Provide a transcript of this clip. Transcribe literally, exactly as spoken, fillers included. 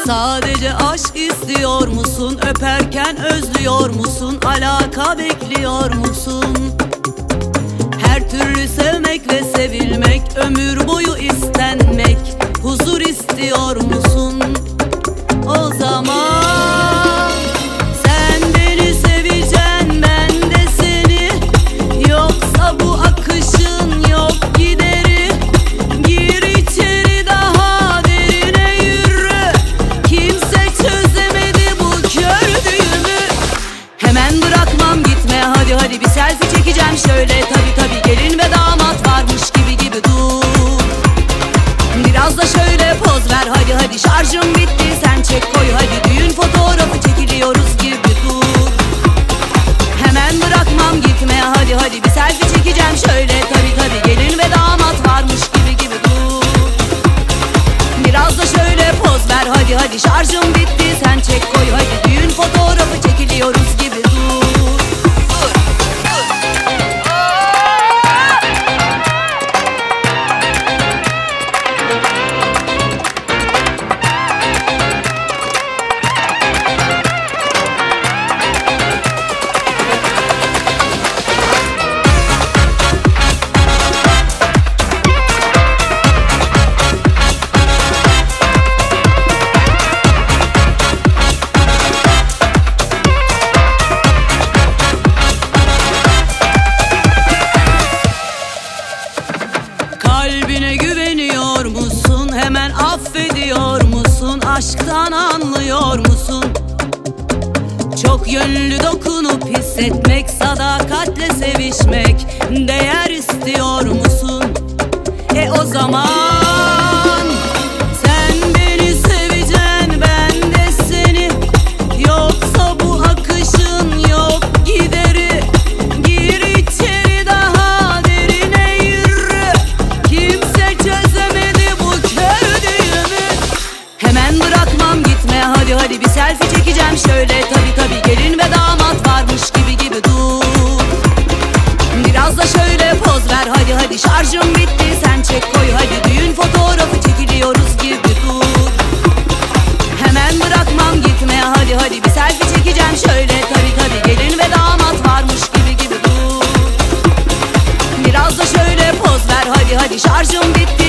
Sadece aşk istiyor musun? Öperken özlüyor musun? Alaka bekliyor musun? Her türlü sevmek ve sevilmek, ömür boyu istenmek, huzur istiyor musun? O zaman sen beni seveceksin, ben de seni. Yoksa bu akışın yok gideri. Gir içeri, daha derine yürü. Kimse çözemedi bu kördüğümü. Hemen bırakmam, gitme hadi hadi, bir selfie çekeceğim şöyle. Tabi tabi gelin ve damat varmış gibi gibi dur. Biraz da şöyle poz ver hadi hadi, şarjım bitti sen çek koy hadi. Düğün fotoğrafı çekiliyoruz gibi dur. Hemen bırakmam, gitme hadi hadi, bir selfie çekeceğim şöyle. Tabi tabi gelin ve damat varmış gibi gibi dur. Biraz da şöyle poz ver hadi hadi, şarjım bitti sen çek koy hadi. Düğün fotoğrafı çekiliyoruz gibi dur. Kalbine güveniyor musun? Hemen affediyor musun? Aşktan anlıyor musun? Çok yönlü dokunup hissetmek, sadakatle sevişmek, değer istiyor musun? E o zaman sen beni seveceksin, ben de seni. Yoksa bu akışın yok gideri. Gir içeri, daha derine yürü. Kimse çözemedi bu kördüğümü. Hemen bırakmam, gitme hadi hadi, bir selfie çekeceğim şöyle. Tabi tabi gelin ve damat varmış gibi gibi dur. Biraz da şöyle poz ver hadi hadi, şarjım bitti sen çek koy hadi. Düğün fotoğrafı çekiliyoruz gibi dur. Hemen bırakmam, gitme hadi hadi, bir selfie çekeceğim şöyle. Tabi tabi gelin ve damat varmış gibi gibi dur. Biraz da şöyle poz ver hadi hadi, şarjım bitti